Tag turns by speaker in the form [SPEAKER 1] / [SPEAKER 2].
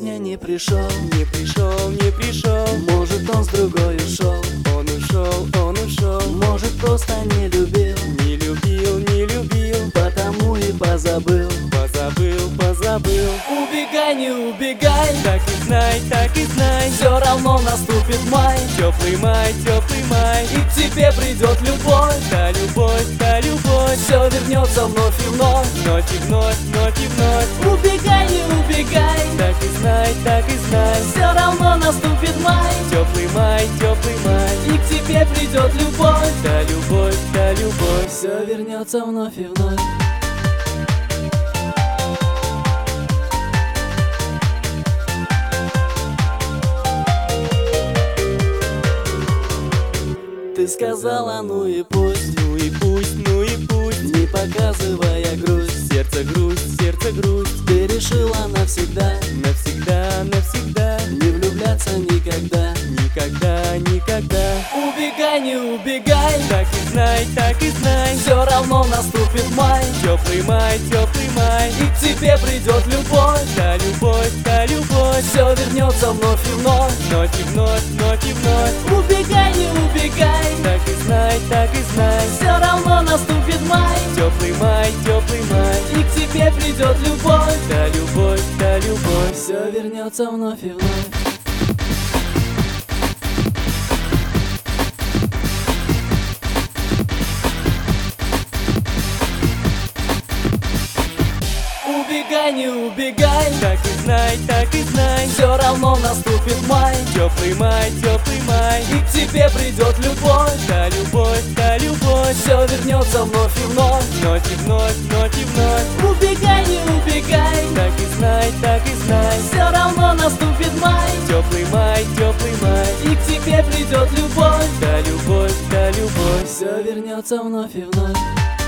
[SPEAKER 1] сегодня не пришел,
[SPEAKER 2] не пришел, не пришел.
[SPEAKER 1] может он с другой ушел,
[SPEAKER 2] Он ушел, он ушел.
[SPEAKER 1] может просто не любил,
[SPEAKER 2] Не любил, не любил.
[SPEAKER 1] потому и позабыл.
[SPEAKER 2] Позабыл, позабыл.
[SPEAKER 1] Убегай, не убегай,
[SPEAKER 2] Так и знай, так и знай.
[SPEAKER 1] все равно наступит май,
[SPEAKER 2] Теплый май, теплый май.
[SPEAKER 1] и к тебе придет любовь.
[SPEAKER 2] Та любовь, та любовь.
[SPEAKER 1] Все вернется вновь и вновь.
[SPEAKER 2] Вновь и вновь, вновь и вновь.
[SPEAKER 1] Убегай, не убегай,
[SPEAKER 2] Так и знай, так и знай.
[SPEAKER 1] все равно наступит май,
[SPEAKER 2] Теплый май, теплый май.
[SPEAKER 1] и к тебе придет любовь.
[SPEAKER 2] Та любовь, та любовь.
[SPEAKER 1] Все вернется вновь и вновь. Ты сказала, ну и пусть,
[SPEAKER 2] Ну и пусть, ну и пусть.
[SPEAKER 1] не показывая грусть.
[SPEAKER 2] Сердце грусть, сердце грусть.
[SPEAKER 1] Ты решила навсегда
[SPEAKER 2] Навсегда, навсегда.
[SPEAKER 1] не влюбляться никогда.
[SPEAKER 2] Никогда, никогда.
[SPEAKER 1] Убегай, не убегай,
[SPEAKER 2] Так и знай, так и знай.
[SPEAKER 1] все равно наступит май,
[SPEAKER 2] Теплый май, теплый май.
[SPEAKER 1] и к тебе придет любовь.
[SPEAKER 2] Та любовь, та любовь.
[SPEAKER 1] Все вернется вновь и вновь.
[SPEAKER 2] Вновь и вновь, вновь и вновь.
[SPEAKER 1] Убегай, не убегай,
[SPEAKER 2] Так и знай, так и знай.
[SPEAKER 1] все равно наступит май,
[SPEAKER 2] Теплый май, теплый май.
[SPEAKER 1] и к тебе придет любовь.
[SPEAKER 2] Та любовь, та любовь.
[SPEAKER 1] Все вернется вновь и вновь. Убегай, не убегай,
[SPEAKER 2] Так и знай, так и знай.
[SPEAKER 1] все равно наступит май,
[SPEAKER 2] Теплый май, теплый май.
[SPEAKER 1] и к тебе придет любовь.
[SPEAKER 2] Та любовь, та любовь.
[SPEAKER 1] Все вернется вновь и вновь.
[SPEAKER 2] Вновь и вновь, вновь и вновь.
[SPEAKER 1] Убегай, не убегай,
[SPEAKER 2] Так и знай, так и знай.
[SPEAKER 1] все равно наступит май,
[SPEAKER 2] Теплый май, теплый май.
[SPEAKER 1] и к тебе придет любовь.
[SPEAKER 2] Та любовь, та любовь.
[SPEAKER 1] Все вернется вновь и вновь.